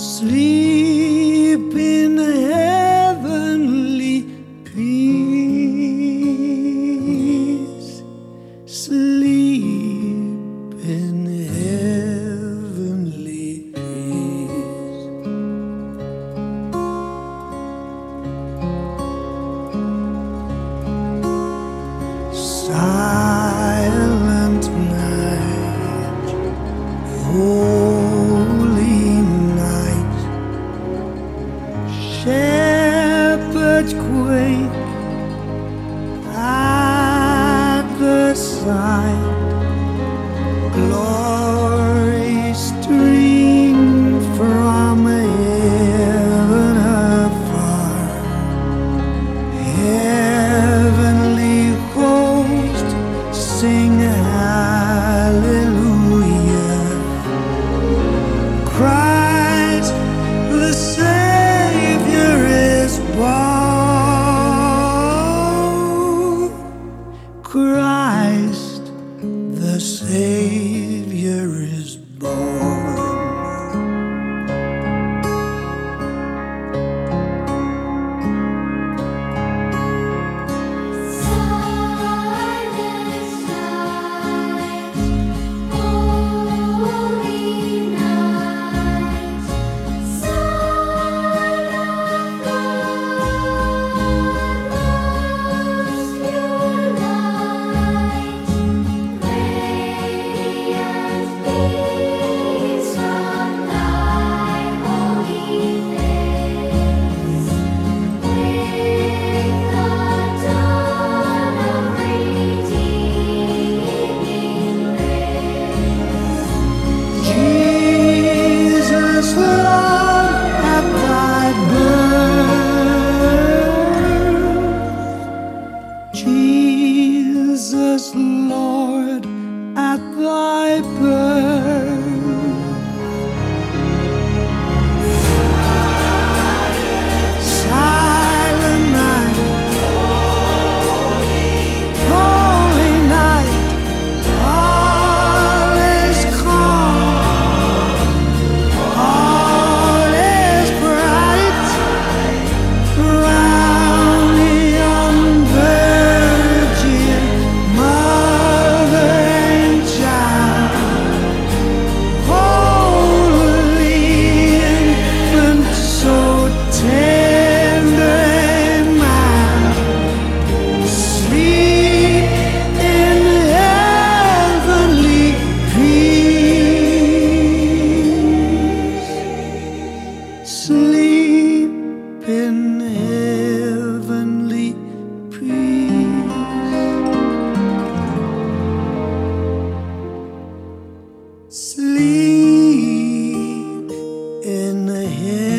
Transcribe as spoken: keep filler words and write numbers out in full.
Sleep in heavenly peace. Sleep in heavenly peace. Silent night, holy night, shepherds quake at the sight. Glory stream from heaven afar. Heavenly host sing hallelujah. Christ the Savior is born. Christ the Savior is born. Jesus, Lord, at thy birth. Silent night, holy night, all is calm, all is bright, round the young virgin, mother and child, holy infant, so tender and mild. Sleep in heavenly peace. Sleep in heavenly peace. Sleep in heavenly